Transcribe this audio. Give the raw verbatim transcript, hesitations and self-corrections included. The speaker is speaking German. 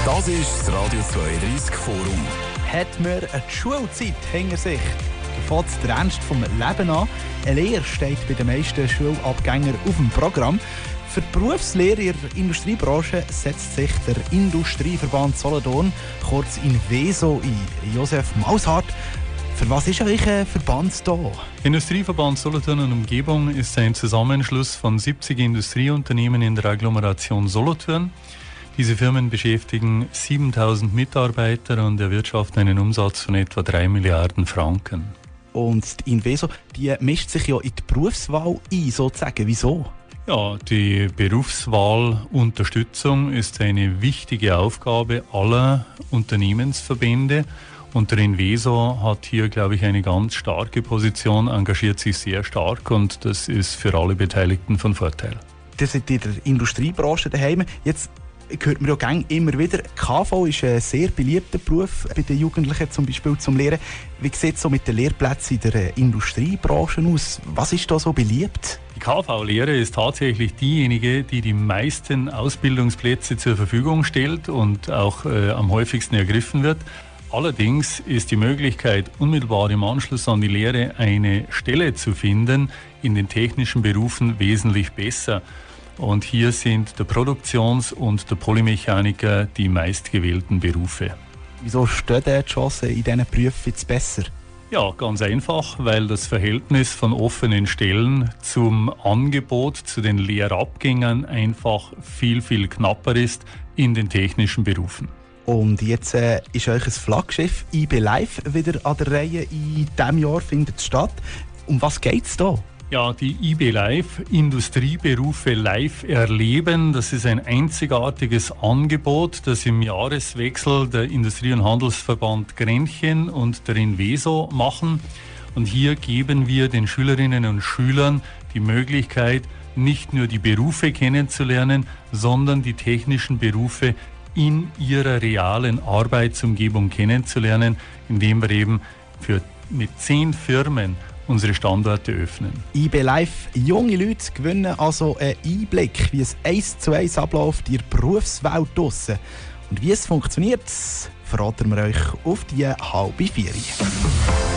Das ist das Radio zweiunddreißig Forum. Hat man eine Schulzeit hinter sich, dann fängt der Ernst vom Leben an. Eine Lehre steht bei den meisten Schulabgängern auf dem Programm. Für die Berufslehre in der Industriebranche setzt sich der Industrieverband Solothurn, kurz Inveso, ein. Josef Maushardt, für was ist euch ein Verband da? Industrieverband Solothurn und Umgebung ist ein Zusammenschluss von siebzig Industrieunternehmen in der Agglomeration Solothurn. Diese Firmen beschäftigen siebentausend Mitarbeiter und erwirtschaften einen Umsatz von etwa drei Milliarden Franken. Und die Inveso, die mischt sich ja in die Berufswahl ein, sozusagen. Wieso? Ja, die Berufswahlunterstützung ist eine wichtige Aufgabe aller Unternehmensverbände. Und der Inveso hat hier, glaube ich, eine ganz starke Position, engagiert sich sehr stark und das ist für alle Beteiligten von Vorteil. Ihr seid in der Industriebranche daheim. Jetzt hört man ja gang immer wieder, K V ist ein sehr beliebter Beruf bei den Jugendlichen zum Beispiel zum Lehren. Wie sieht es so mit den Lehrplätzen in der Industriebranche aus? Was ist da so beliebt? Die K V-Lehre ist tatsächlich diejenige, die die meisten Ausbildungsplätze zur Verfügung stellt und auch äh, am häufigsten ergriffen wird. Allerdings ist die Möglichkeit, unmittelbar im Anschluss an die Lehre eine Stelle zu finden, in den technischen Berufen wesentlich besser. Und hier sind der Produktions- und der Polymechaniker die meistgewählten Berufe. Wieso stehen die Chancen in diesen Berufen jetzt besser? Ja, ganz einfach, weil das Verhältnis von offenen Stellen zum Angebot, zu den Lehrabgängern einfach viel, viel knapper ist in den technischen Berufen. Und jetzt äh, ist euch ein Flaggschiff I B Live wieder an der Reihe. In diesem Jahr findet es statt. Um was geht es da? Ja, die I B Live, Industrieberufe live erleben. Das ist ein einzigartiges Angebot, das im Jahreswechsel der Industrie- und Handelsverband Grenchen und der Inveso machen. Und hier geben wir den Schülerinnen und Schülern die Möglichkeit, nicht nur die Berufe kennenzulernen, sondern die technischen Berufe in ihrer realen Arbeitsumgebung kennenzulernen, indem wir eben für mit zehn Firmen unsere Standorte öffnen. I B Live, junge Leute gewinnen also einen Einblick, wie es eins zu eins abläuft in der Berufswelt draussen. Und wie es funktioniert, verraten wir euch auf die halbe vier.